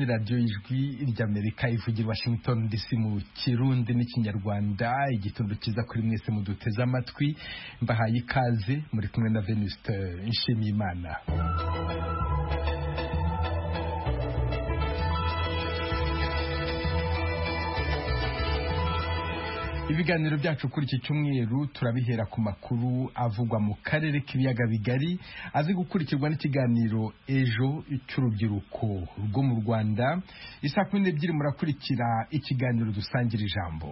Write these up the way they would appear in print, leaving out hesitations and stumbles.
radiyo y'ijwi ry'Amerika ivugira Washington DC mu Kirundi n'Ikinyarwanda. Igitondo cyiza kuri mwese muduteze amatwi, mbahaye ikaze muri kumwe na Venuste Nshimiyimana. Ibiganiro byacu kuri iki cyumweru turabihera ku makuru avugwa mu karere k'ibiyaga bigari, azi gukurikirwa n'ikiganiro ejo cy'urubyiruko rwo mu Rwanda. Isa 12 murakurikira ikiganiro dusangira ijambo.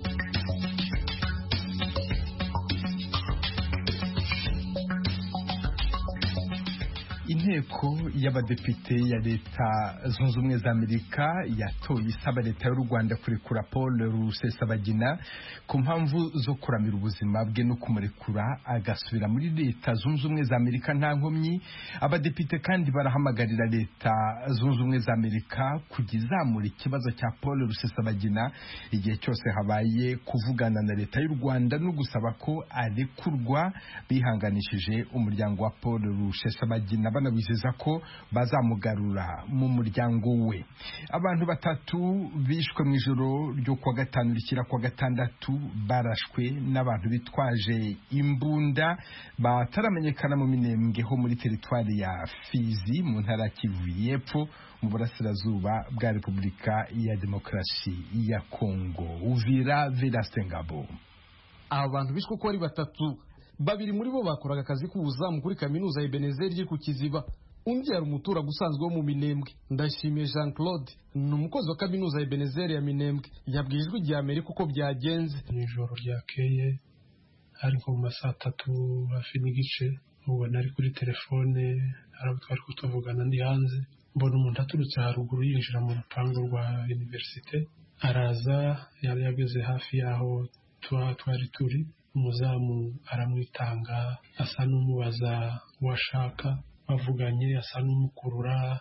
Inteko y'abadepite ya leta zunze ubumwe za Amerika yatoye isaba leta y'u Rwanda kurekura Paul Rusesabagina ku mpamvu zo kuramira ubuzima bwe no kumurekura agasubira muri leta zunze ubumwe za Amerika nta nkomyi. Abadepite kandi barahamagarira leta zunze ubumwe za Amerika kugizamura ikibazo cya Paul Rusesabagina igihe cyose habaye kuvugana na leta y'u Rwanda no gusaba ko arekurwa, bihanganishije umuryango wa Paul Rusesabagina banabizeza ko bazamugarura mu muryango we. Abantu 3 bishwe mu ijoro ryo kwa gatanu rikira kwa gatandatu barashwe n'abantu bitwaje imbunda bataramenyekana mu Minembwe ho muri teritwari ya Fizi mu ntara ya Kivu y'Epfo mu burasirazuba bwa Repubulika ya Demokarasi ya Kongo. Uvira Vedaste Ngabo. Abantu bishwe ko ari 3, babiri muri bo bakoraga akazi k'ubuzamu kuri kaminuza ya Ebenezer iri ku Kiziba. Undi yari umutura gusanzwe wo mu Minembwe. Ndashimiye Jean Claude, ni umukozi wa kaminuza ya Ebenezer ya Minembwe, yabwiye ijwi rya Amerika uko byagenze. Nijoro ryakeye hari nko mu saa 3 hafi n'igice, ubona ari kuri telefone twari kutavugana ndi hanze, mbona umuntu aturutse haruguru yinjira mu rupango rwa universite, araza yari yageze hafi yaho twari turi. Umuzamu aramwitanga asa n'umubaza washaka, bavuganye asa n'umukurura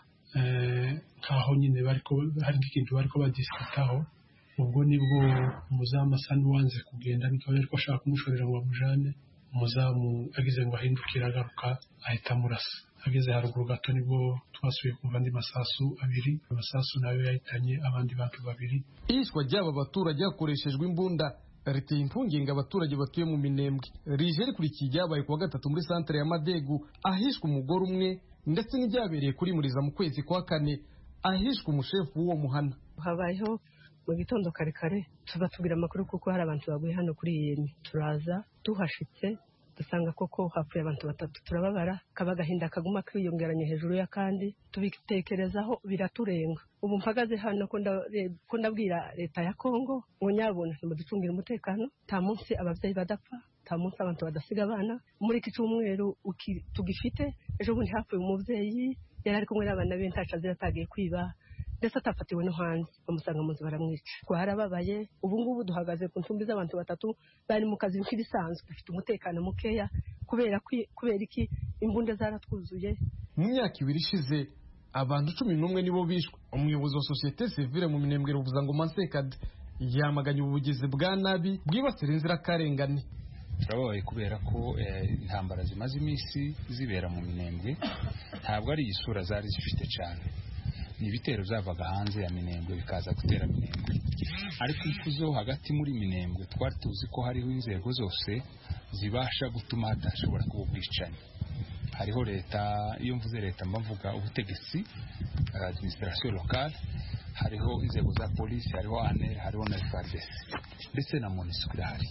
nkaho nyine hari ikintu bariko badisitaho. Ubwo nibwo umuzamu asa n'uwanze kugenda, niko yariko ashaka kumushorera ngo amujane. Umuzamu agize ngo ahindukira agaruka ahita murasa. Ageze haruguru gato nibwo twasuye kumva andi masasu 2, amasasu nayo yahitanye abandi bantu 2. Ishwa ry'aba baturage hakoreshejwe imbunda riteye impungenge abaturage batuye mu Minembwe. Rije rikurikiye ryabaye kuwa gatatu muri santere ya Madegu ahishwe umugore umwe, ndetse n'ibyabereye kuri Muriza mu kwezi kwa 4 ahishwe umushefu w'uwo muhana. Habayeho mu gitondo kare tubatubwira amakuru kuko hari abantu baguye hano kuri iyi. Turaza tuhashitse dusanga koko hapfuye abantu 3. Turababara, kabagahinda kaguma kwiyongeranya hejuru ya kandi tubitekerezaho biraturenga. Ubu mpagaze hano ko ndabwira leta ya Kongo ngo nyabona muducungira umutekano, ta munsi abavyeyi badapfa, ta munsi abantu badasiga abana. Muri iki cyumweru tugifite ejo bundi hapfuye umuvyeyi yari ari kumwe n'abana be, ntaca ziratagiye kwiba ndetse atafatiwe no hanze, bamusanga mu nzu baramwica. Twarababaye. Ubu ngubu duhagaze ku ntumbi z'abantu 3 bari mu kazi nk'ibisanzwe, dufite umutekano mukeya kubera iki imbunda zaratwuzuye. Mu myaka 2 ishize abantu 11 nibo bishwe. Umuyobozi wa societe civile mu Minembwe ruvuza ngo Mansekad yamaganye ubugizi bwa nabi bwibasira inzirakarengane. Turabaye kubera ko intambara zimaze iminsi zibera mu Minembwe ntabwo ari isura zari zifite cyane. Ni ibitero byavaga hanze ya Minembwe bikaza gutera Minembwe, ariko imfuzo hagati muri Minembwe twari tuzi ko hariho inzego zose zibasha gutuma hadashobora kuba ubwicanyi. Hariho leta, iyo mvuze leta mbavuga ubutegetsi, administration locale, hariho inzego za polisi, hariho ANR, hariho na FARDC ndetse na MONUSCO irahari.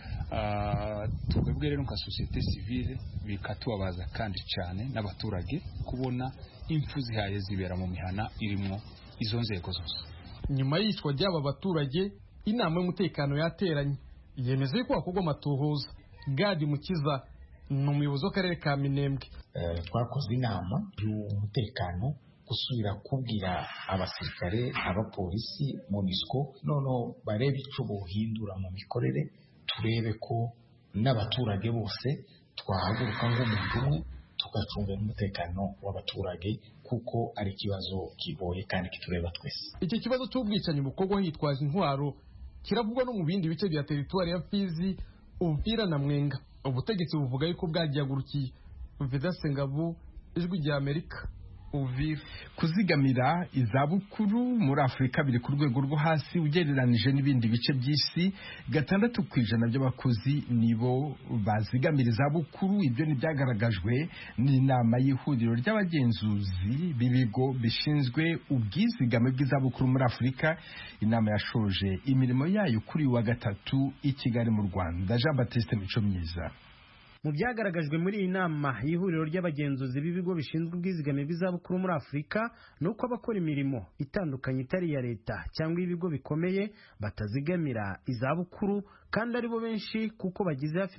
Twebwe rero nka societe civile bikatubabaza kandi cyane n'abaturage kubona impfu zihaye zibera mu mihana irimo izo nzego zose. Nyuma y'icwa ry'aba baturage, inama y'umutekano yateranye yemeza ko hakorwa amatohoza. Gadi Mukiza ni umuyobozi w'akarere ka Minembwe. Twakoze inama y'umutekano gusubira kubwira abasirikare, abapolisi, MONUSCO nono barebe ico bohindura mu mikorere, turebe ko n'abaturage bose twahaguruka nk'umuntu umwe tugacunga umutekano w'abaturage kuko ari ikibazo kigoye kandi kitureba twese. Iki kibazo cy'ubwicanyi bukorwa hitwaje intwaro kiravugwa no mu bindi bice bya teritwari ya Fizi, Uvira na Mwenga. Ubutegetsi buvuga yuko bwagihagurukiye. Vedaste Ngabo, ijwi rya Amerika, kuzigamira izabukuru muri Afurika biri ku rwego rwo hasi ugereranije n'ibindi bice by'isi. 6% by'abakozi nibo bazigamira izabukuru. Ibyo ni byagaragajwe n'inama y'ihuriro ry'abagenzuzi b'ibigo bishinzwe ubwizigame bw'izabukuru muri Afurika. Inama yashoje imirimo yayo kuri wa gatatu i Kigali mu Rwanda. Jean Baptiste Mico Myiza. Mu byagaragajwe muri iyi nama y'ihuriro ry'abagenzuzi b'ibigo bishinzwe ubwizigame bw'izabukuru muri Afurika nuko abakora imirimo itandukanye itari iya leta cyangwa ibigo bikomeye batazigamira izabukuru, kandi aribo benshi kuko bagize hafi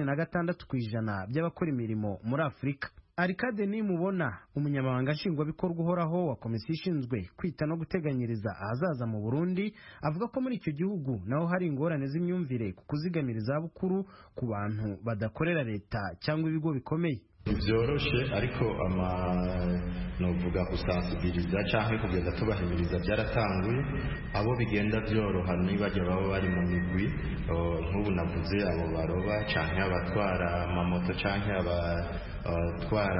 86% by'abakora imirimo muri Afurika. Arikade Nimubona, umunyamabanga nshingwabikorwa uhoraho wa komisiyo ishinzwe kwita no guteganyiriza ahazaza mu Burundi, avuga ko muri icyo gihugu naho hari ingorane z'imyumvire ku kuzigamira izabukuru ku bantu badakorera leta cyangwa ibigo bikomeye. Byoroshe ariko novuga gusansibiriza cyangwa kugenda tubahimiriza byaratanguye. Abo bigenda byoroha nibajya baba bari mu migwi, nk'ubu navuze abo baroba cyangwa abatwara amamoto cyangwa abatwara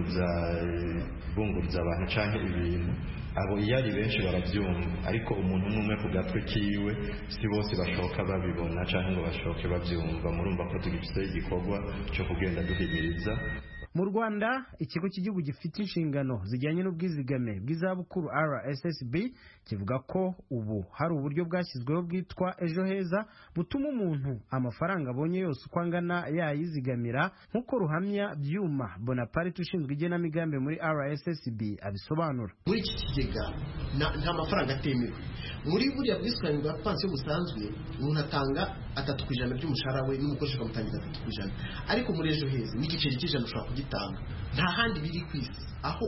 bunguruza abantu cyangwa ibintu. Abo iyo ari benshi barabyumva, ariko umuntu umwe ku gatwe kiwe si bose bashoka babibona cyangwa ngo bashoke babyumva. Murumva ko tugifite igikorwa cyo kugenda duhimiriza. Mu Rwanda, ikigo cy'igihugu gifite inshingano zijyanye n'ubwizigame bw'izabukuru RSSB kivuga ko ubu hari uburyo bwashyizweho bwitwa Ejo Heza butuma umuntu amafaranga abonye yose uko angana yayizigamira, nk'uko Ruhamya Byuma Bonaparte ushinzwe igenamigambi muri RSSB abisobanura. Muri iki kigega nta mafaranga atemewe. Muri buriya bwisungane bwa pansiyo busanzwe umuntu atanga 3% by'umushahara we n'umukoresha akamutangira 3%, ariko muri Ejo Heza n'igiceri cy'ijana ushobora kugitanga. Nta handi biri ku isi aho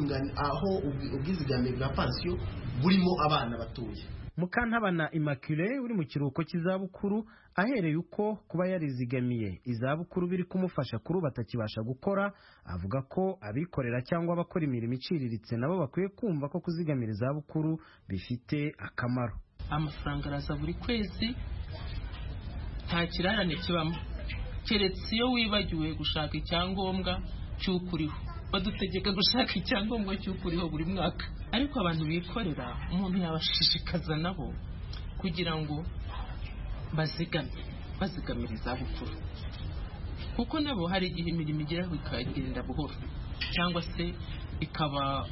ubwizigame bwa pansiyo burimo abana batoya. Mukantabana Immaculée uri mu kiruhuko cy'izabukuru ahereye uko kuba yarizigamiye izabukuru biri kumufasha kuri batakibasha gukora, avuga ko abikorera cyangwa abakora imirimo iciriritse nabo bakwiye kumva ko kuzigamira izabukuru bifite akamaro. Amafaranga araza buri kwezi, nta kirarane kibamo, keretse iyo wibagiwe gushaka icyangombwa cy'ukuriho. Badutegeka gushaka icyangombwa cy'ukuriho buri mwaka, ariko abantu bikorera umuntu yabashishikaza nabo kugira ngo bazigamire izabukuru, kuko nabo hari igihe imirimo igera ikagenda buhoro cyangwa se ikaba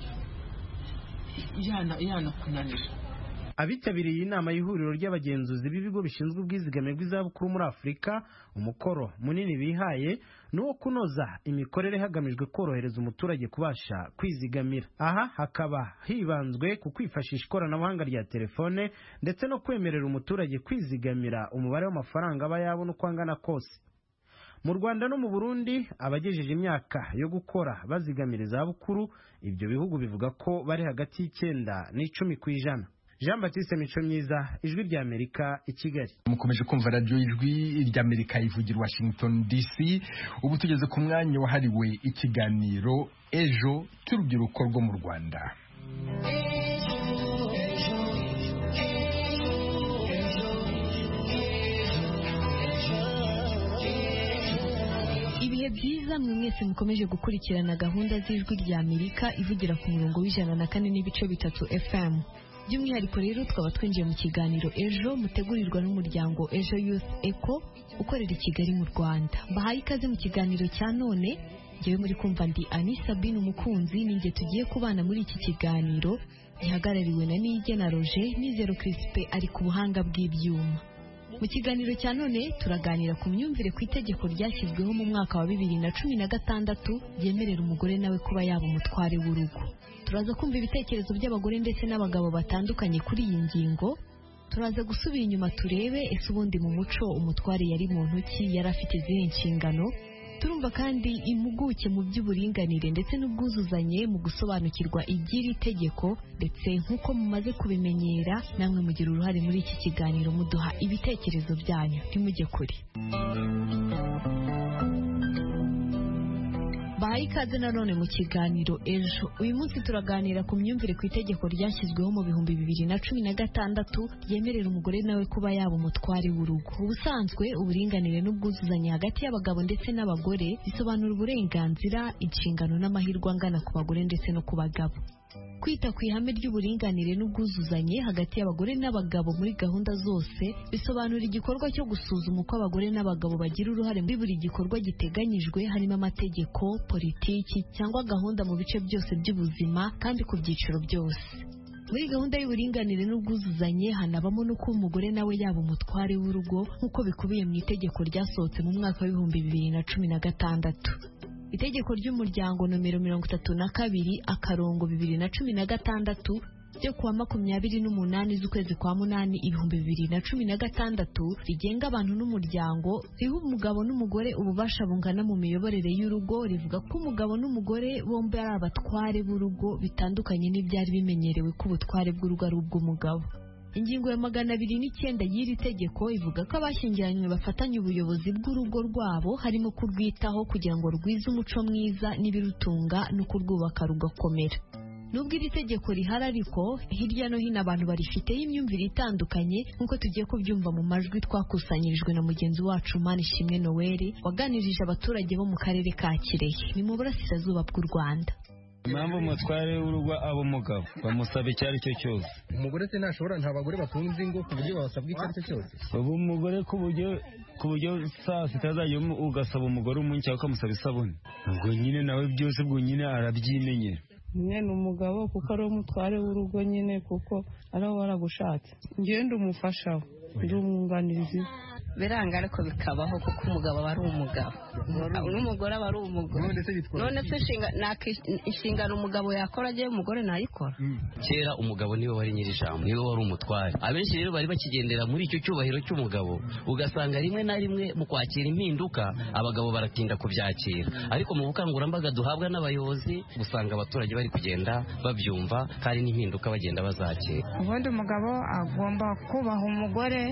yanakunanira. Abitabiriye inama y'ihuriro ry'abagenzuzi b'ibigo bishinzwe ubwizigame bw'izabukuru muri Afurika, umukoro munini bihaye ni uwo kunoza imikorere hagamijwe korohereza umuturage kubasha kwizigamira. Aha hakaba hibanzwe ku kwifashisha ikoranabuhanga rya telefone ndetse no kwemerera umuturage kwizigamira umubare w'amafaranga aba yabona uko angana kose. Mu Rwanda no mu Burundi, abagejeje imyaka yo gukora bazigamira izabukuru, ibyo bihugu bivuga ko bari hagati y'9 n'10%. Jean Baptiste Mico Myiza, Ijwi ry'Amerika i Kigali. Mukomeje kumva radio Ijwi ry'Amerika ivugira Washington DC. Ubu tugeze ku mwanya wahariwe ikiganiro Ejo cy'urubyiruko rwo mu Rwanda. Ibihe byiza mwe mwese mukomeje gukurikirana gahunda z'Ijwi ry'Amerika ivugira ku murongo w'104.3 FM. By'umwihariko rero twaba twinjiye mu kiganiro Ejo mutegurirwa n'umuryango Ejo Youth Eco ukorera i Kigali mu Rwanda. Bahaye ikaze mu kiganiro cya none. Njyewe muri kumva ndi Ani Sabine umukunzi, ninjye tugiye kubana muri iki kiganiro gihagarariwe na Nigena Roger, Nizero Crispe ari ku buhanga bw'ibyuma. Mu kiganiro cya none turaganira ku myumvire ku itegeko ryashyizweho mu mwaka wa 2016 ryemerera umugore nawe kuba yaba umutware w'urugo. Turaza kumva ibitekerezo by'abagore ndetse n'abagabo batandukanye kuri iyi ngingo. Turaza gusubira inyuma turebe ese ubundi mu muco umutware yari muntu ki, yari afite izihe nshingano. Turumva kandi impuguke mu by'uburinganire ndetse n'ubwuzuzanye mu gusobanukirwa iby'iri tegeko, ndetse nk'uko mumaze kubimenyera namwe mugira uruhare muri iki kiganiro muduha ibitekerezo byanyu, ntimujye kure. bahaye ikaze nanone mu kiganiro ejo. Uyu munsi turaganira ku myumvire ku itegeko ryashyizweho mu 2016 ryemerera umugore nawe kuba yaba umutware w'urugo. Ubusanzwe uburinganire n'ubwuzuzanye hagati y'abagabo ndetse n'abagore bisobanura uburenganzira, inshingano n'amahirwe angana ku bagore ndetse no ku bagabo. Kwita ku ihame ry'uburinganire n'ubwuzuzanye hagati y'abagore n'abagabo muri gahunda zose bisobanura igikorwa cyo gusuzuma uko abagore n'abagabo bagira uruhare muri buri gikorwa giteganyijwe, harimo amategeko, politiki cyangwa gahunda mu bice byose by'ubuzima kandi ku byiciro byose. Muri gahunda y'uburinganire n'ubwuzuzanye hanabamo no kuba umugore nawe yaba umutware w'urugo nk'uko bikubiye mu itegeko ryasohotse mu mwaka wa 2016. Itegeko ry'umuryango nomero 32/2016 ryo kuwa 28 z'ukwezi kwa 8 2016 rigenga abantu n'umuryango riha umugabo n'umugore ububasha bungana mu miyoborere y'urugo. Rivuga ko umugabo n'umugore bombi ari abatware b'urugo, bitandukanye n'ibyari bimenyerewe ko ubutware bw'urugo ari ubw'umugabo. Ingingo ya 209 y'iri tegeko ivuga ko abashyingiranywe bafatanya ubuyobozi bw'urugo rwabo, harimo kurwitaho kugira ngo rwize umuco mwiza n'ibirutunga no kurwubaka rugakomera. Nubwo iri tegeko rihari ariko hirya no hino abantu barifiteho imyumvire itandukanye, nk'uko tugiye kubyumva mu majwi twakusanyirijwe na mugenzi wacu Manishimwe Noel waganirije abaturage bo mu karere ka Kirehe ni mu burasirazuba bw'u Rwanda. Impamvu umutware w'urugo aba umugabo bamusaba icyo ari cyo cyose. Umugore se ntashobora, nta bagore batunze ingo ku buryo babasabwa icyo ari cyo cyose. Ubu umugore ku buryo saa sita azajya ugasaba umugore umunsi ukamusaba isabune, ubwo nyine nawe byose ubwo nyine arabyimenyera. Nyine umugabo kuko ari umutware w'urugo nyine kuko ari we waragushatse. Ngende umufasha ndi umwunganizi. Biranga ariko bikabaho kuko umugabo aba ari umugabo n'umugore aba ari umugore. None se inshingano umugabo yakora agiye umugore ntayikora. Kera umugabo niwe wari nyiri ijambo, niwe wari umutware. Abenshi rero bari bakigendera muri icyo cyubahiro cy'umugabo, ugasanga rimwe na rimwe mu kwakira impinduka abagabo baratinda kubyakira. Ariko mu bukangurambaga duhabwa n'abayobozi usanga abaturage bari kugenda babyumva kandi n'impinduka bagenda bazakira. Ubundi umugabo agomba kubaha umugore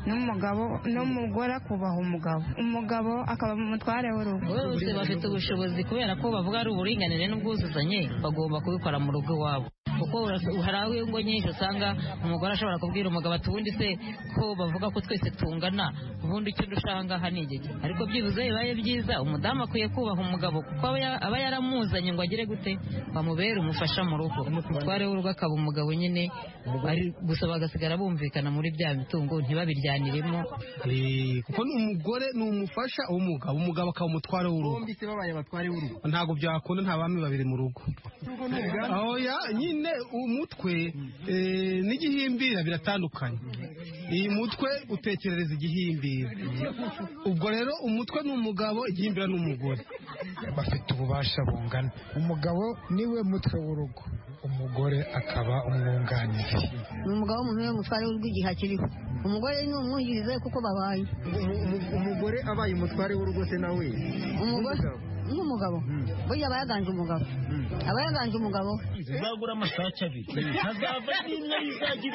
n'umugore akubaha umugabo akaba umutware w'urugo. Bose bafite ubushobozi kubera ko bavuga ari uburinganire n'ubwuzuzanye, bagomba kubikora mu rugo iwabo. Kuko hari aho ingo nyinshi usanga umugore ashobora kubwira umugabo ati ubundi se ko bavuga ko twese tungana, ubundi icyo dushanga aha ni igiki. Ariko byibuze bibaye byiza umudamu akwiye kubaha umugabo kuko aba yaramuzanye ngo agire gute bamubere umufasha mu rugo. Umutware w'urugo akaba umugabo nyine, gusa bagasigara bumvikana muri bya mitungo ntibabiryaniremo. Kuko umugore ni umufasha umugabo akaba umutware w'urugo. Bombi se babaye abatware w'urugo. Ntabwo byakunda, nta bami babiri mu rugo. Oya nyine umutwe n'igihimbira biratandukanye. Iyi mutwe utekerereza igihimbira. Ubwo rero umutwe ni umugabo, igihimbira ni umugore. Bafite ububasha bungana. Umugabo niwe mutwe w'urugo, umugore akaba umwunganizi. Umugabo umuntu we mutware w'urugo igihe akiriho, umugore ni umwungirize kuko babaye. Umugore abaye umutware w'urugo se nawe umugore nk'umugabo burya aba yaganje umugabo zizagura amasake abiri hazava n'imwe yizagira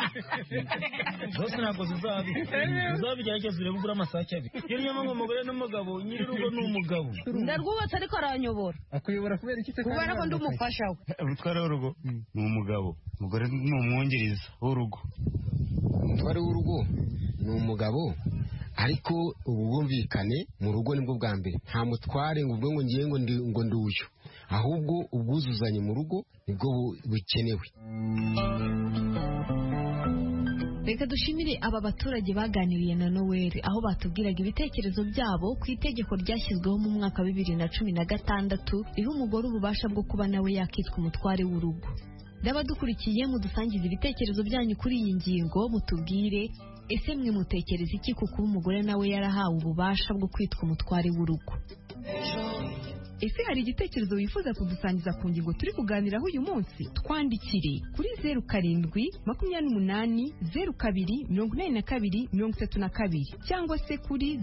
zose ntabwo zizabigerageza urebe ugura amasake abiri. Iyo nyama nk'umugore n'umugabo nyir'urugo ni umugabo ndarwubatse ariko aranyobora. Akuyobora kubera iki se? Kubera ko ndi umufasha we. Umutware w'urugo ni umugabo, umugore ni umwungiriza w'urugo. Umutware w'urugo ni umugabo, ariko ubu bwumvikane mu rugo nibwo bwa mbere. Nta mutware ngo ubwo ngiye ngo ndi uyu, ahubwo ubwuzuzanye mu rugo nibwo bukenewe. Reka dushimire aba baturage baganiriye na Noel aho batubwiraga ibitekerezo byabo ku itegeko ryashyizweho mu mwaka wa 2016 riha umugore ububasha bwo kuba nawe yakitwa umutware w'urugo. N'abadukurikiye mudusangiza ibitekerezo byanyu kuri iyi ngingo, mutubwire ese mwe mutekereza iki ku kuba umugore nawe yarahawe ububasha bwo kwitwa umutware w'urugo? Ese hari igitekerezo wifuza kudusangiza ku ngingo turi kuganiraho uyu munsi? Twandikire kuri 0728028232 cyangwa se kuri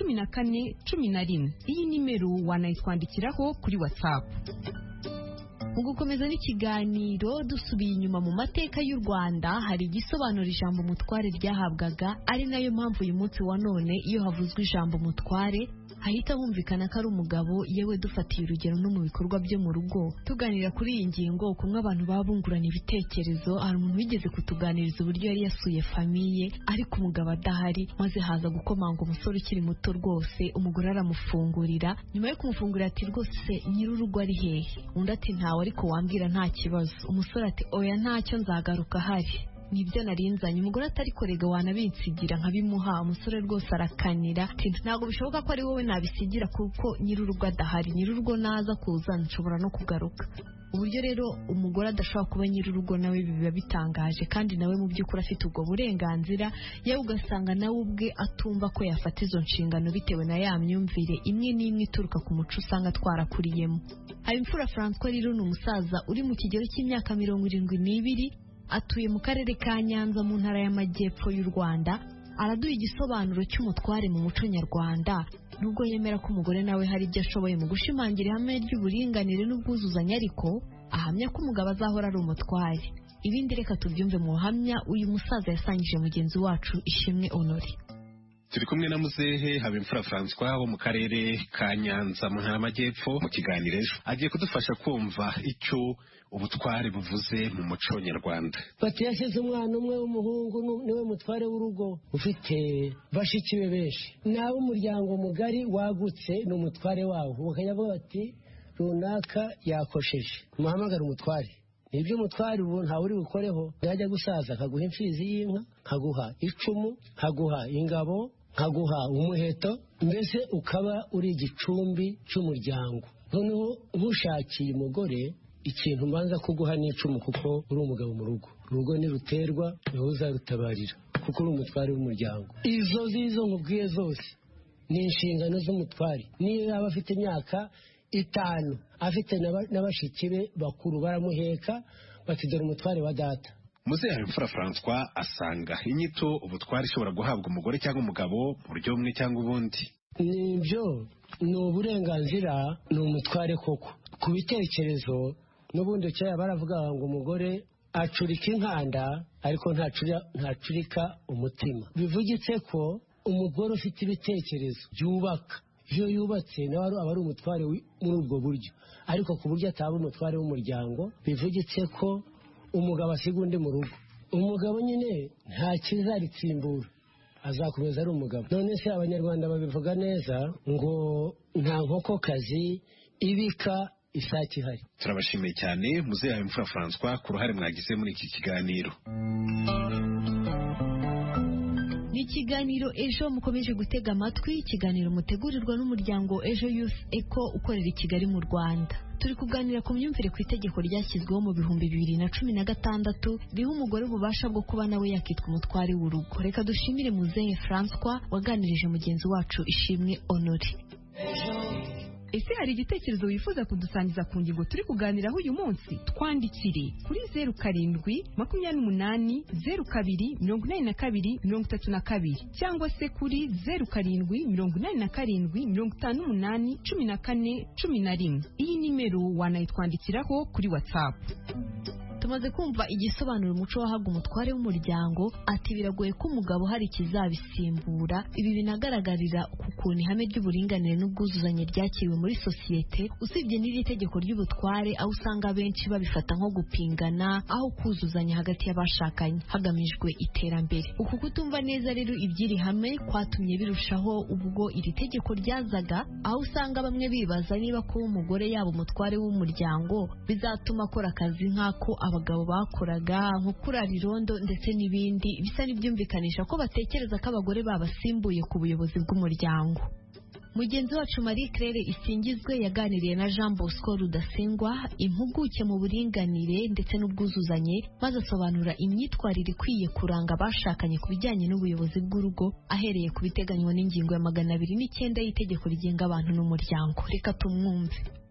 0787581414. Iyi nimero wanayitwandikiraho kuri WhatsApp. Mu gukomeza n'ikiganiro dusubiye inyuma mu mateka y'u Rwanda, hari igisobanura ijambo umutware ryahabwaga, ari nayo mpamvu uyu munsi wa none iyo havuzwe ijambo umutware hahita humvikana ko ari umugabo. Yewe dufatiye urugero no mu bikorwa byo mu rugo. Tuganira kuri iyi ngingo, kumwe abantu baba bungurana ibitekerezo, hari umuntu wigeze kutuganiriza uburyo yari yasuye famiye ariko umugabo adahari, maze haza gukomanga umusore ukiri muto rwose, umugore aramufungurira, nyuma yo kumufungurira ati rwose nyir'urugo ari hehe? Undi ati ntawe, ariko wambwira nta kibazo. Umusore ati oya ntacyo, nzagaruka hari, nibyo narinzanye. Umugore atari korega wanabinsigira nkabimuha. Umusore rwose arakanira ati ntabwo bishoboka ko ari wowe nabisigira kuko nyir'urugo adahari, nyir'urugo naza kuza nshobora no kugaruka. Uburyo rero umugore adashobora kuba nyir'urugo nawe biba bitangaje, kandi nawe mu by'ukuri afite ubwo burenganzira, yewe ugasanga nawe ubwe atumva ko yafata izo nshingano bitewe na ya myumvire imwe n'imwe ituruka ku muco usanga twarakuriyemo. Habimfura Francois rero ni umusaza uri mu kigero cy'imyaka 72, atuye mu karere ka Nyanza mu ntara y'Amajyepfo y'u Rwanda. Araduha igisobanuro cy'umutware mu muco nyarwanda, nubwo yemera ko umugore nawe hari ibyo ashoboye mu gushimangira ihame ry'uburinganire n'ubwuzuzanye, ariko ahamya ko umugabo azahora ari umutware. Ibindi reka tubyumve mu buhamya uyu musaza yasangije mugenzi wacu Ishimwe Honore. Turi kumwe na muzehe Habimfura Francois wo mu karere ka Nyanza mu ntara y'Amajyepfo. Mu kiganiro ejo agiye kudufasha kumva icyo ubutware buvuze mu muco nyarwanda. Bati yashyize umwana umwe w'umuhungu niwe mutware w'urugo, ufite bashiki be benshi, nawe umuryango mugari wagutse ni umutware wawo. Bakajya bavuga bati runaka yakosheje, muhamagara umutware. Nibyo umutware ubu ntawe uri bukoreho. Yajya gusaza akaguha imfizi y'inka, nkaguha icumu, nkaguha ingabo, nkaguha umuheto, mbese ukaba uri igicumbi cy'umuryango. Noneho nkushakiye umugore, ikintu mbanza kuguha n'icumu kuko uri umugabo mu rugo. Urugo niruterwa niwe uzarutabarira kuko uri umutware w'umuryango. Izo zizo nkubwiye zose ni inshingano z'umutware. Niyo yaba afite imyaka 5, afite n'abashiki be bakuru baramuheka bati dore umutware wa data. Muzehe Habimfura Francois asanga inyito ubutware ishobora guhabwa umugore cyangwa umugabo mu buryo bumwe cyangwa ubundi. Nibyo, ni uburenganzira, ni umutware koko. Ku bitekerezo n'ubundi cyaya baravuga ngo umugore acurika inkanda ariko ntacurika umutima. Bivugitse ko umugore ufite ibitekerezo byubaka, iyo yubatse nawe aba ari umutware muri ubwo buryo, ariko ku buryo ataba umutware w'umuryango. Bivugitse ko umugabo asiga undi mu rugo, umugabo nyine nta kizaritsimbura, azakomeza ari umugabo. None se abanyarwanda babivuga neza ngo nta nkokokazi ibika isake ihari. Turabashimiye cyane muzehe Habimfura Francois ku ruhare mwagize muri iki kiganiro. Ni ikiganiro ejo mukomeje gutega amatwi, ikiganiro mutegurirwa n'umuryango Ejo Youth Eco ukorera i Kigali mu Rwanda. Turi kuganira ku myumvire ku itegeko ryashyizweho mu 2016 riha umugore ububasha bwo kuba nawe yakitwa umutware w'urugo. Reka dushimire muzehe Francois waganirije mugenzi wacu Ishimwe Honore. Ese hari igitekerezo wifuza kudusangiza ku ngingo turi kuganiraho uyu munsi? Twandikire kuri 0728028232 cyangwa se kuri 0787581411. Iyi nimero wanayitwandikiraho kuri WhatsApp. Tumaze kumva igisobanuro umuco wahabwa umutware w'umuryango, ati biragoye ko umugabo hari ikizabisimbura. Ibi binagaragarira ku kuntu ihame ry'uburinganire n'ubwuzuzanye ryakiriwe muri sosiyete, usibye n'iri tegeko ry'ubutware, aho usanga benshi babifata nko gupingana aho kuzuzanya hagati y'abashakanye hagamijwe iterambere. Uku kutumva neza rero iby'iri hame kwatumye birushaho ubwo iri tegeko ryazaga, aho usanga bamwe bibaza niba kuba umugore yaba umutware w'umuryango bizatuma akora akazi nk'ako abagabo bakoraga, nko kurara irondo ndetse n'ibindi, bisa n'ibyumvikanisha ko batekereza ko abagore babasimbuye ku buyobozi bw'umuryango. Mugenzi wacu Marie Claire Isingizwe yaganiriye na Jean Bosco Rudasingwa, impuguke mu buringanire ndetse n'ubwuzuzanye, maze asobanura imyitwarire ikwiye kuranga abashakanye ku bijyanye n'ubuyobozi bw'urugo, ahereye ku biteganywa n'ingingo ya 209 y'itegeko rigenga abantu n'umuryango. Reka tumwumve.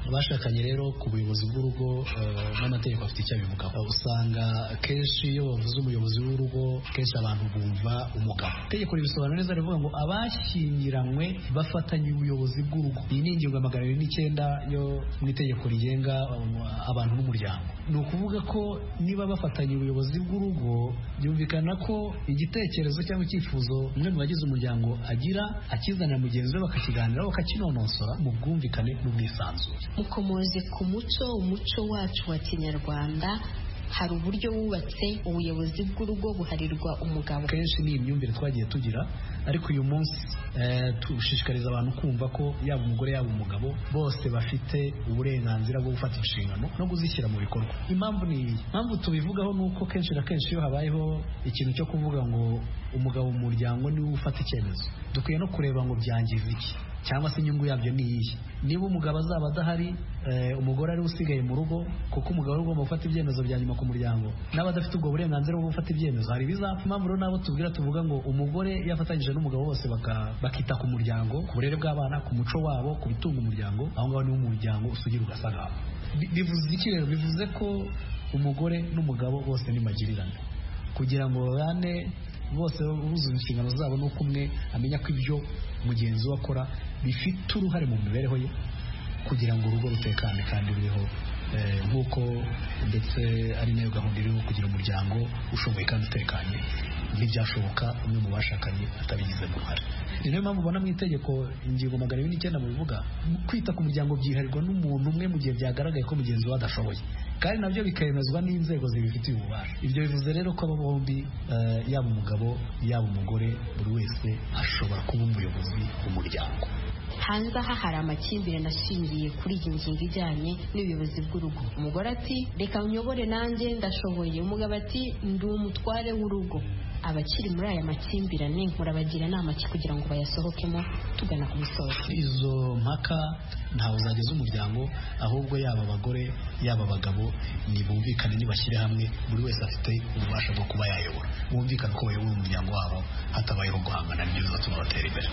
abashakanye rero ku buyobozi bw'urugo n'amategeko afite icyo abivugaho. Usanga kenshi iyo bavuze umuyobozi w'urugo kenshi abantu bumva umugabo. Itegeko ribisobanura neza rivuga ngo abashyingiranywe bafatanye ubuyobozi bw'urugo. Iyi ni ingingo ya 209 yo mu itegeko rigenga abantu n'umuryango. Ni ukuvuga ko niba bafatanye ubuyobozi bw'urugo byumvikana ko igitekerezo cyangwa icyifuzo umwe mu bagize umuryango agira akizanira mugenzi we bakakiganiraho bakakinonosora mu bwumvikane n'ubwisanzure. Mukomoze ku umuco wacu wa Kinyarwanda hari uburyo wubatse ubuyobozi bw'urugo buharirwa umugabo. Kenshi ni imyumvire twagiye tugira, ariko uyu munsi tushishikariza abantu kumva ko yaba umugore yaba umugabo bose bafite uburenganzira bwo gufata inshingano no kuzishyira mu bikorwa. Impamvu ni iyi. Impamvu tubivugaho nuko kenshi na kenshi iyo habayeho ikintu cyo kuvuga ngo umugabo mu muryango niwe ufata icyemezo, dukwiye no kureba ngo byangiza iki cyangwa se inyungu yabyo ni iyihe. Niba umugabo azaba adahari, umugore ari usigaye mu rugo, kuko umugabo ari ugomba gufata ibyemezo bya nyuma ku muryango, n'abadafite ubwo burenganzira bwo gufata ibyemezo hari bizapfa. Impamvu rero nabo tubwira tuvuga ngo umugore yafatanyije n'umugabo bose bakita ku muryango, ku burere bw'abana, ku muco wabo, ku bitunga umuryango, aho ngaho niho umuryango usugira ugasagamba. Bivuze iki rero? Bivuze ko umugore n'umugabo bose ni magirirane, kugira ngo babane bose buzuza inshingano zabo, nuko umwe amenya ko ibyo mugenzi we akora bifite uruhare mu mibereho ye, kugira ngo urugo rutekane kandi ruriho nk'uko ndetse ari nayo gahunda iriho, kugira umuryango ushoboye kandi utekanye. Ntibyashoboka umwe mu bashakanye atabigizemo uruhare. Ni nayo mpamvu ubona mu itegeko ingingo 209 mu bivuga kwita ku muryango byiharirwa n'umuntu umwe mu gihe byagaragaye ko mugenzi we adashoboye, kandi nabyo bikemezwa n'inzego zibifitiye ububasha. Ibyo bivuze rero ko abo bombi yaba umugabo yaba umugore buri wese ashobora kuba umuyobozi w'umuryango. Hanze aha hari amakimbirane ashingiye kuri iyi ngingo ijyanye n'ubuyobozi bw'urugo. Umugore ati reka unyobore nanjye ndashoboye, umugabo ati ndi umutware w'urugo. Abakiri muri aya makimbirane murabagira inama ki kugira ngo bayasohokemo tugana ku musozo? Izo mpaka ntawe zageza umuryango, ahubwo yaba abagore yaba abagabo nibumvikane, nibashyire hamwe, buri wese afite ububasha bwo kuba yayobora. Bumvikane ko bayobora umuryango wabo hatabayeho guhangana n'ibyo bizatuma batera imbere.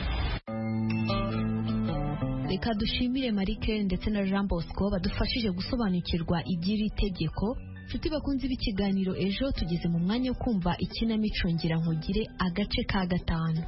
Reka dushimire Marike ndetse na Jean Bosco badufashije gusobanukirwa iby'iri tegeko. Nshuti bakunze b'ikiganiro ejo, tugeze mu mwanya wo kumva ikinamico Ngira Nkugire agace ka 5.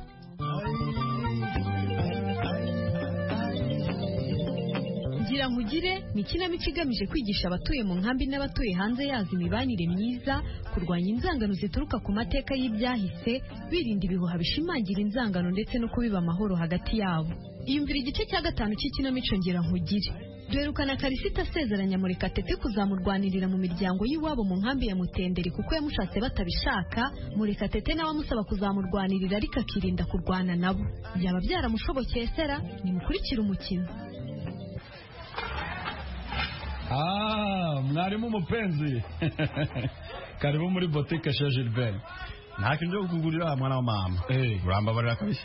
Ngira Nkugire ni ikinamico igamije kwigisha abatuye mu nkambi n'abatuye hanze yazo imibanire myiza, kurwanya inzangano zituruka ku mateka y'ibyahise, birinda ibihuha bishimangira inzangano ndetse no kubiba amahoro hagati yabo. Iyumvira igice cya 5 cy'ikinamico Ngira Nkugire. Duherukana Karisita asezeranya Murekatete kuzamurwanirira mu miryango y'iwabo mu nkambi ya Mutenderi kuko yamushatse batabishaka. Murekatete nawe amusaba kuzamurwanirira ariko akirinda kurwana nabo. Byaba byaramushobokeye sera? Nimukurikire umukino. Mwarimu mupenzi. Karibu muri boutique chez Gilbert. Ntakinje kugurira mwana wa mama. Urambabarira kabisa.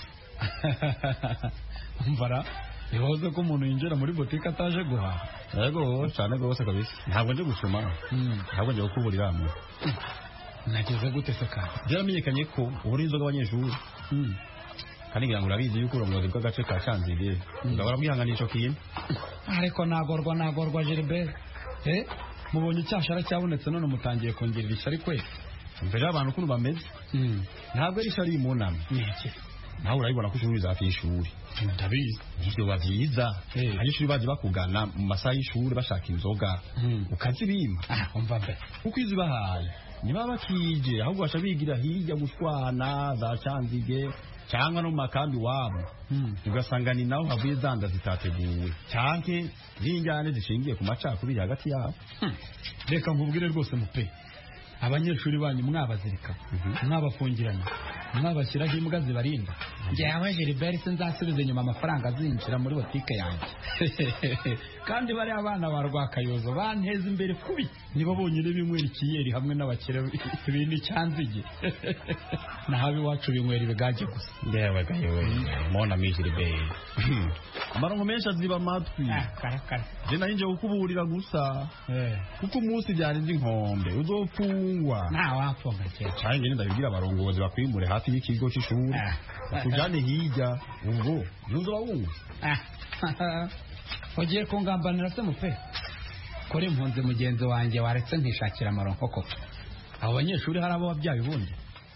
Mvara ihoze ko umuntu yinjira muri boutique ataje guhaha. Yego cyane gose kabisa. Ntabwo nje gusoma. Ntabwo nje kuburira mu. Nageze gute se kandi? Byamenyekanye ko uburinzo bw'abanyeshuri. Kandi ngira ngo urabizi yuko urongozi bw'agace ka Cyanzige ndabara bwihanganisha kintu. Ariko nagorwa Gilbert. Mubonye icyashara cyabonetse none mutangiye kongerera ishyari kwe. Mbere abantu kuno bameze. Ntabwo ari ishyari mu nama. Nawe urayibona ko ishuri zafi ishuri. Ndabizi. Ibyo bavyiza. Abanyeshuri baje bakugana mu masaha y'ishuri bashaka inzoga. Ukazibima. Umva mbe. Uko izibahaye. Niba bakije ahubwo basha bigira hirya gushwana za Cyanzige cyangwa no makambi wabo. Ugasanga ni naho havuye zanda zitateguwe. Cyanke n'injyane zishingiye ku macakubiri hagati yabo. Reka nkubwire rwose mupe. Abanyeshuri banyu mwabazirika, mwabafungiranye, mwabashyiraho imbwa zibarinda. Njyewe Gilbert sinzasubiza inyuma amafaranga azinjira muri botike yanjye. Kandi bari abana ba Rwakayozo banteza imbere kubi, nibo bonyine binywera ikiyeri hamwe n'abakire bindi Cyanzige. Nahabi wacu binywera ibigage gusa. Ndewe gayewe mona mi Gilbert. Amarongo menshi aziba amatwi. Karakara. Je narinje kukuburira gusa. Kuko umunsi byarinze inkombe uzopfungwa. Nta wapfunga cyo. Cyane ngene ndabibwira abarongozi bakwimure hafi y'ikigo cy'ishuri. Bakujane hirya ubwo yuzo bawungu. ugiye kungambanira se mupe kora impunzi mugenzi wanjye waretse nkishakira amaronko koko abo banyeshuri hari abo wabyaye ubundi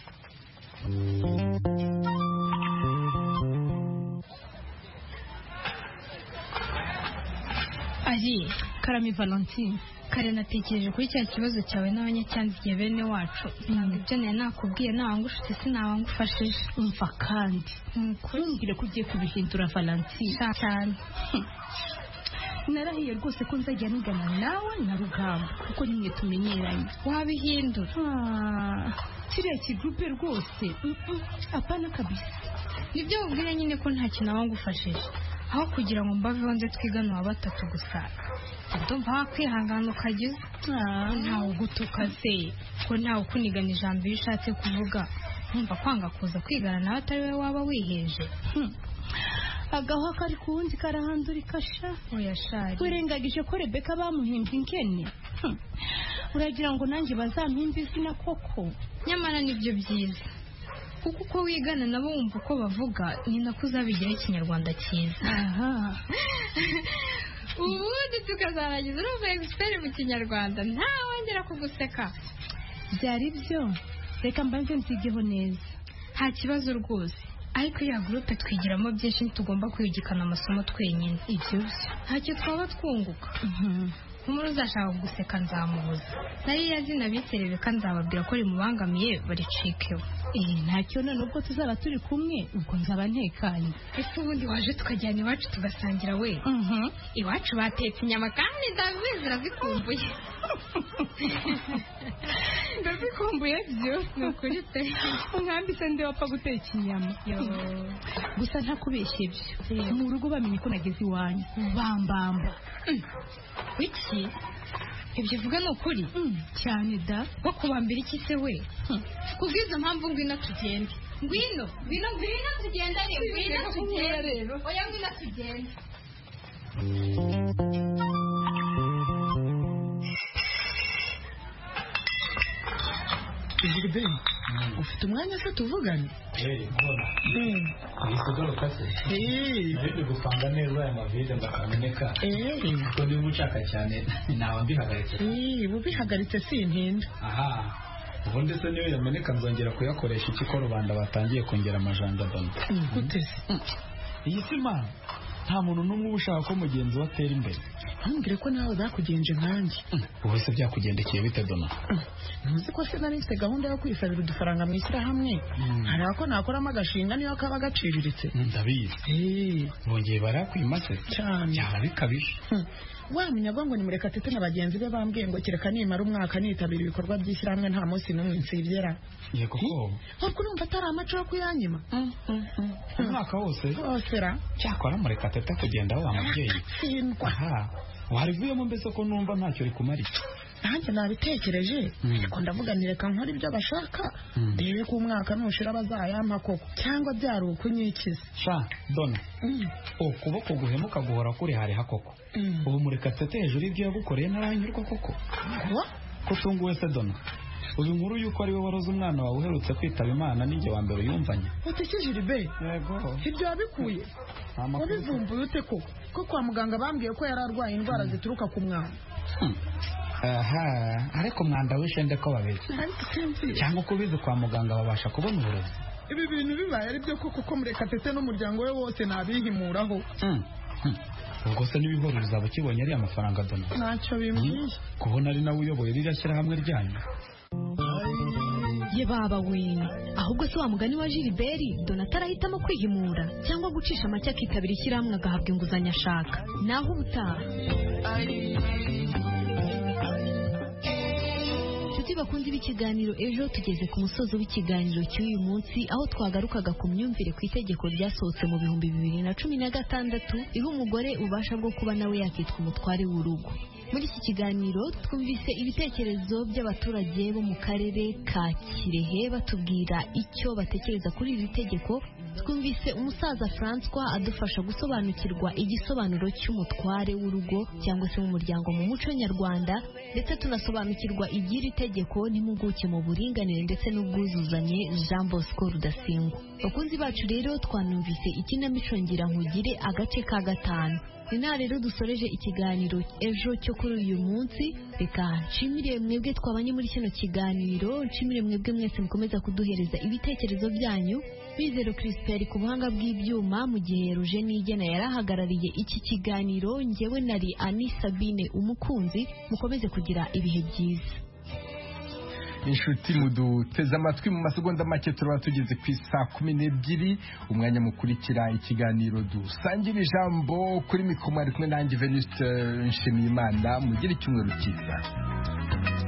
ari Karami Valentine kare natekereje kuri cya kibazo cyawe n'abanyacyanzigiye bene wacu ntabwo ibyo nari nakubwiye nawangushutse sinawangufashije umva kandi ntumbwire ko ugiye kubihindura Valentine cyane narahiye rwose ko nzajya nigana nawe na Rugamba kuko nimwe tumenyeranye wabihindura kiriya kigupe rwose apana kabisa nibyo ubwira nyine ko nta kintu nawangufashije aho kugira ngo mbaveho nze twigane wa batatu gusa ndumva wakwihangana ukagize ntawe ugutuka se ko ntawe ukunigana ijambo iyo ushatse kuvuga nkumva kwanga kuza kwigana nawe atari we waba wiheje agaho kari ku wundi karahandura ikasha oya shari wirengagije ko Rebeka bamuhimbye inkene uragira ngo nanjye bazampimbe izina koko nyamara nibyo byiza kuko uko wigana nabo wumva uko bavuga ni nako uzabigiraho ikinyarwanda cyiza ubundi tukazarangiza urumva egisiperi mu kinyarwanda ntawongera kuguseka byari byo reka mbanze nzigeho neza nta kibazo rwose ariko iriya gurupe twigiramo byinshi ntitugomba kwigikana amasomo twenyine ibyo ntacyo twaba twunguka nk'umuntu uzashaka guseka nzamubuza nariya zina bise Rebeka nzababwira ko rimubangamiye baricikeho ntacyo none ubwo tuzaba turi kumwe ubwo nzaba ntekanye ese ubundi waje tukajyana iwacu tugasangira we iwacu batetse inyama kandi ndabizi urazikumbuye ndazikumbuye byo ni ukuri pe mwambise ndi wapfa guteka inyama gusa ntakubeshye byo mu rugo bamenye ko nageze iwanyu bambamba iki ibyo uvuga ni ukuri cyane da wo kubambira iki se we kubw'izo mpamvu ngwino tugende ngwino tugende ngwino tugende oya ngwino tugende Gilbert ufite umwanya se tuvugane Nisigaruka se nari gupanga neza aya mavide ndakameneka kuko niba ushaka cyane nawe mbihagaritse ubihagaritse sintinda ubundi se niyo yameneka nzongera kuyakoresha iki ko rubanda batangiye kongera amajanja dona gute se iyi si mana nta muntu n'umwe uba ushaka ko mugenzi we atera imbere ntumbwire ko nawe zakugenje nkanjye ubu se byakugendekeye bite dona ntuzi ko se nari mfite gahunda yo kwisabira udufaranga mu ishyirahamwe hareba ko nakoramo agashinga niyo kaba gaciriritse ndabizi bongeye barakwima se cyane byaba bikabije wamenya ngo ni Murekatete na bagenzi be bambwiye ngo kereka nimara umwaka nitabira ibikorwa by'ishyirahamwe nta munsi n'umwe nsibyera yego ko ntabwo urumva atari amaco yo kuyanyima umwaka wose ra cyakora Murekatete kugenda wa mubyeyi warivuyemo mbese ko numva ntacyo rikumariye nanjye nabitekereje ariko ndavuga nireka nkora ibyo bashaka ndebe ko umwaka nushira bazayampa koko cyangwa byari ukunyikiza sha dona ukuboko guhemuka guhora kuri hariha koko ubu Murekatete hejuru y'ibyo yagukoreye ntaranyurwa koko ko tunguwe se dona ubu inkuru yuko ari we waroze umwana wawe uherutse kwitaba Imana ninjye wa mbere yumvanye utikije Gilbert ibyo wabikuye wabivumbuye ute koko ko kwa muganga bambwiye ko yari arwaye indwara zituruka ku mwana ariko mwanda wishende ko babeshya cyangwa uko ubizi kwa muganga babasha kubona uburozi ibi bintu bibaye ari byo koko ko Murekatete n'umuryango we wose nabihimuraho ubwo se n'ibihoro bizaba ukibonye ariya mafaranga dona ntacyo bimbwiye kubona ari nawe uyoboye ririya shyirahamwe ryanyu ye baba we ahubwo se wa mugani wa Gilbert Donata arahitamo kwihimura cyangwa gucisha make akitabira ishyirahamwe agahabwa inguzanyo ashaka naho ubutaha bakunze b'ikiganiro ejo tugeze ku musozo w'ikiganiro cy'uyu munsi aho twagarukaga ku myumvire ku itegeko ryasohotse mu 2016 riha umugore ubasha bwo kuba nawe yakitwa umutware w'urugo. Muri iki kiganiro twumvise ibitekerezo by'abaturage bo mu karere ka Kirehe batubwira icyo batekereza kuri iri tegeko. Twumvise umusaza François adufasha gusobanukirwa igisobanuro cy'umutware w'urugo cyangwa se mu muryango mu muco nyarwanda, ndetse tunasobanukirwa iby'iri tegeko n'impuguke mu buringanire ndetse n'ubwuzuzanye Jean Bosco Rudasingwa. Bakunzi bacu rero twanumvise ikinamico ngira nkugire agace ka 5. ni nta rero dusoreje ikiganiro ejo cyo kuri uyu munsi. Reka nshimire mwebwe twabanye muri kino kiganiro, nshimire mwebwe mwese mukomeza kuduhereza ibitekerezo byanyu. Bizero Crispin ku buhanga bw'ibyuma, mu gihe Roger Nigena yarahagarariye iki kiganiro. Njyewe nari Ani Sabine umukunzi. Mukomeze kugira ibihe byiza. inshuti muduteze amatwi. mu masegonda make turaba tugeze ku isaa 12, umwanya mukurikira ikiganiro dusangira ijambo. Kuri mikoro ari kumwe nanjye Venuste Nshimiyimana. Mugire icyumweru cyiza.